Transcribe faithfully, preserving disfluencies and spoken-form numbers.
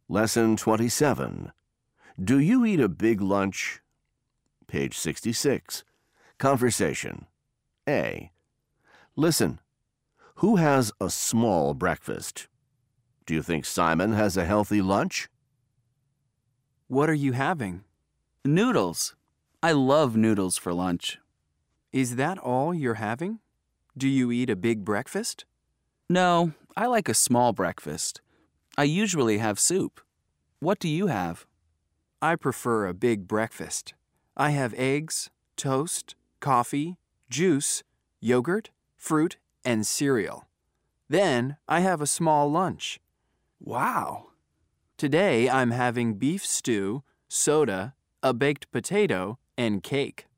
Lesson twenty-seven. Do you eat a big lunch? Page sixty-six. Conversation. A. Listen. Who has a small breakfast? Do you think Simon has a healthy lunch? What are you having? Noodles. I love noodles for lunch. Is that all you're having? Do you eat a big breakfast? No, I like a small breakfast. I usually have soup. What do you have? I prefer a big breakfast. I have eggs, toast, coffee, juice, yogurt, fruit, and cereal. Then I have a small lunch. Wow! Today I'm having beef stew, soda, a baked potato, and cake.